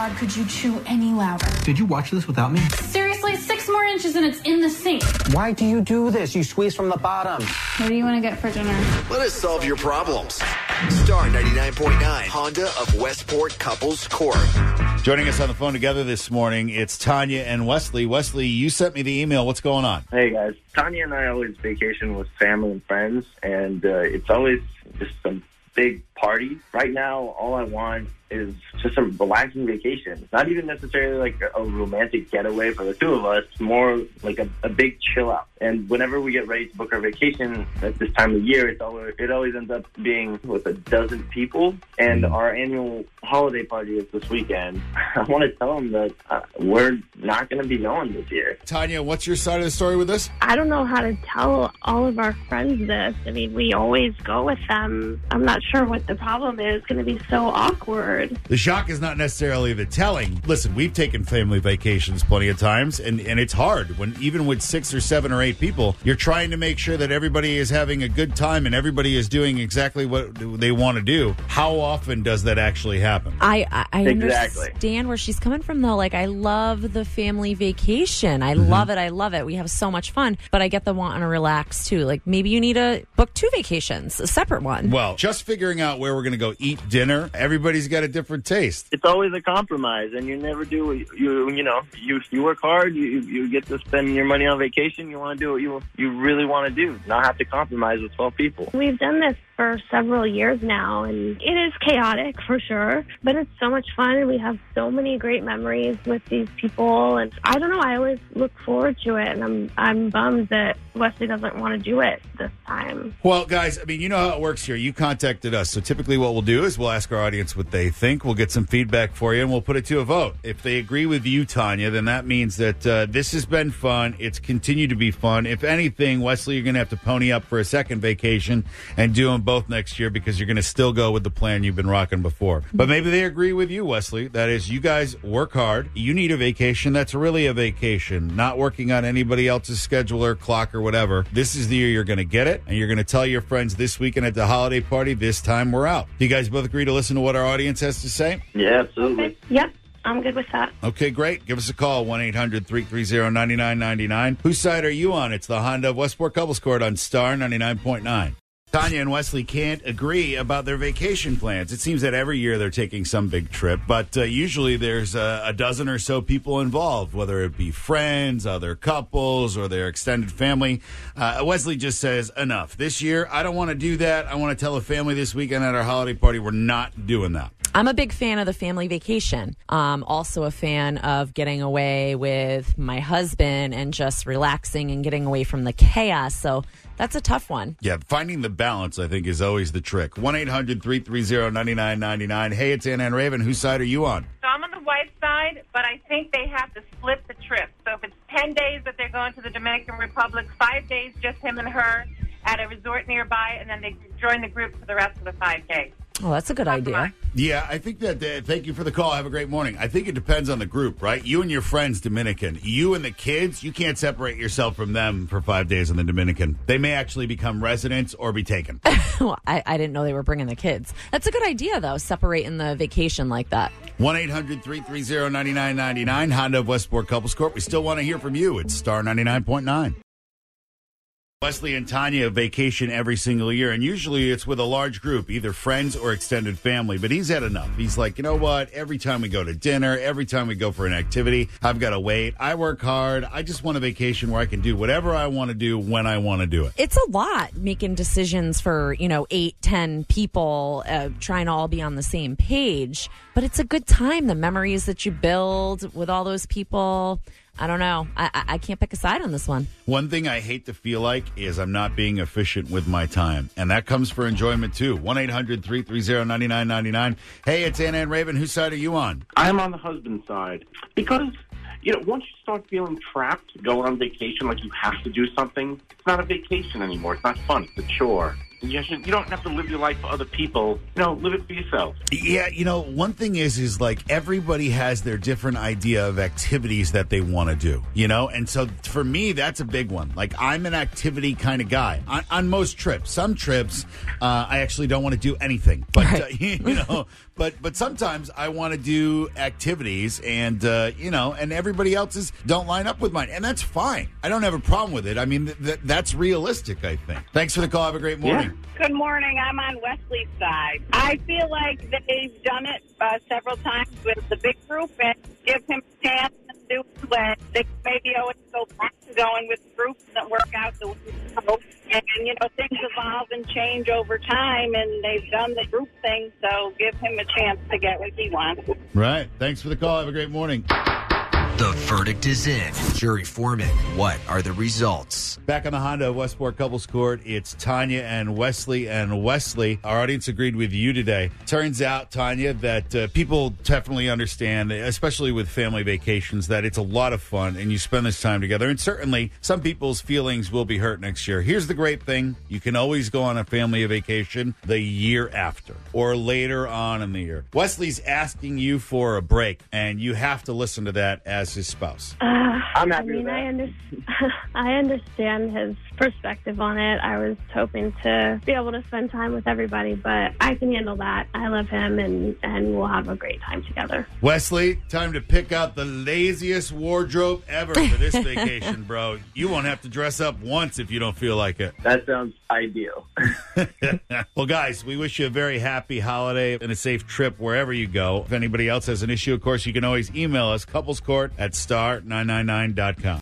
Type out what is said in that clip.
God could you chew any louder? Did you watch this without me? Seriously, 6 more inches and it's in the sink. Why do you do this? You squeeze from the bottom. What do you want to get for dinner? Let us solve your problems. Star 99.9, Honda of Westport Couples Court. Joining us on the phone together this morning, it's Tanya and Wesley. Wesley, you sent me the email. What's going on? Hey, guys. Tanya and I always vacation with family and friends, and it's always just some big party. Right now, all I want is just a relaxing vacation. Not even necessarily like a romantic getaway for the two of us, more like a big chill out. And whenever we get ready to book our vacation at this time of year, it always ends up being with a dozen people. And our annual holiday party is this weekend. I want to tell them that we're not going to be going this year. Tanya, what's your side of the story with this? I don't know how to tell all of our friends this. I mean, we always go with them. I'm not sure what the problem is. It's going to be so awkward. The shock is not necessarily the telling. Listen, we've taken family vacations plenty of times, and it's hard. When even with 6 or 7 or 8 people, you're trying to make sure that everybody is having a good time and everybody is doing exactly what they want to do. How often does that actually happen? I understand where she's coming from, though. Like, I love the family vacation. I love it. I love it. We have so much fun. But I get the wanting to relax, too. Like, maybe you need to book 2 vacations, a separate one. Well, just figuring out where we're going to go eat dinner, everybody's got a different taste. It's always a compromise, and you never do what you work hard, you get to spend your money on vacation, you want to do what you really want to do, not have to compromise with 12 people. We've done this for several years now, and it is chaotic for sure, but it's so much fun, and we have so many great memories with these people, and I don't know, I always look forward to it, and I'm bummed that Wesley doesn't want to do it this time. Well, guys, I mean, you know how it works here. You contacted us, so typically what we'll do is we'll ask our audience what they think. We'll get some feedback for you, and we'll put it to a vote. If they agree with you, Tanya, then that means that this has been fun. It's continued to be fun. If anything, Wesley, you're going to have to pony up for a second vacation and do them both next year because you're going to still go with the plan you've been rocking before. But maybe they agree with you, Wesley. That is, you guys work hard. You need a vacation. That's really a vacation, not working on anybody else's schedule or clock or whatever. This is the year you're going to get it, and you're going to tell your friends this weekend at the holiday party, this time we're out. Do you guys both agree to listen to what our audience has to say? Yeah, absolutely. Okay. Yep. I'm good with that. Okay, great. Give us a call, 1-800-330-9999. Whose side are you on? It's the Honda of Westport Couples Court on Star 99.9. Tanya and Wesley can't agree about their vacation plans. It seems that every year they're taking some big trip, but usually there's a dozen or so people involved, whether it be friends, other couples, or their extended family. Wesley just says, enough. This year, I don't want to do that. I want to tell a family this weekend at our holiday party we're not doing that. I'm a big fan of the family vacation. Also a fan of getting away with my husband and just relaxing and getting away from the chaos. So that's a tough one. Yeah, finding the balance, I think, is always the trick. 1-800-330-9999. Hey, it's Anna and Raven. Whose side are you on? So I'm on the wife's side, but I think they have to split the trip. So if it's 10 days that they're going to the Dominican Republic, 5 days just him and her at a resort nearby, and then they join the group for the rest of the 5 days. Oh, that's a good idea. Yeah, I think that, thank you for the call. Have a great morning. I think it depends on the group, right? You and your friends, Dominican. You and the kids, you can't separate yourself from them for 5 days in the Dominican. They may actually become residents or be taken. Well, I didn't know they were bringing the kids. That's a good idea, though, separating the vacation like that. 1-800-330-9999, Honda of Westport Couples Court. We still want to hear from you. It's Star 99.9. Wesley and Tanya vacation every single year, and usually it's with a large group, either friends or extended family. But he's had enough. He's like, you know what? Every time we go to dinner, every time we go for an activity, I've got to wait. I work hard. I just want a vacation where I can do whatever I want to do when I want to do it. It's a lot making decisions for, 8, 10 people, trying to all be on the same page. But it's a good time. The memories that you build with all those people. I don't know. I can't pick a side on this one. One thing I hate to feel like is I'm not being efficient with my time. And that comes for enjoyment, too. 1-800-330-9999. Hey, it's Anna and Raven. Whose side are you on? I'm on the husband's side. Because, once you start feeling trapped going on vacation like you have to do something, it's not a vacation anymore. It's not fun. It's a chore. You don't have to live your life for other people. Live it for yourself. Yeah, one thing is like everybody has their different idea of activities that they want to do, And so for me, that's a big one. Like I'm an activity kind of guy on most trips. Some trips, I actually don't want to do anything, but but sometimes I want to do activities, and and everybody else's don't line up with mine, and that's fine. I don't have a problem with it. I mean, that's realistic, I think. Thanks for the call. Have a great morning. Good morning. I'm on Wesley's side. I feel like they've done it several times with the big group, and give him a chance to do it when they maybe always go back to going with groups that work out the way they go. And, things evolve and change over time, and they've done the group thing, so give him a chance to get what he wants. Right. Thanks for the call. Have a great morning. The verdict is in. Jury foreman, what are the results? Back on the Honda Westport Couples Court, it's Tanya and Wesley. And Wesley, our audience agreed with you today. Turns out, Tanya, that people definitely understand, especially with family vacations, that it's a lot of fun and you spend this time together. And certainly, some people's feelings will be hurt next year. Here's the great thing. You can always go on a family vacation the year after or later on in the year. Wesley's asking you for a break, and you have to listen to that as his spouse. I'm happy with that. I understand his perspective on it. I was hoping to be able to spend time with everybody, but I can handle that. I love him, and we'll have a great time together. Wesley, time to pick out the laziest wardrobe ever for this vacation, bro. You won't have to dress up once if you don't feel like it. That sounds ideal. Well, guys, we wish you a very happy holiday and a safe trip wherever you go. If anybody else has an issue, of course, you can always email us, couplescourt@star999.com.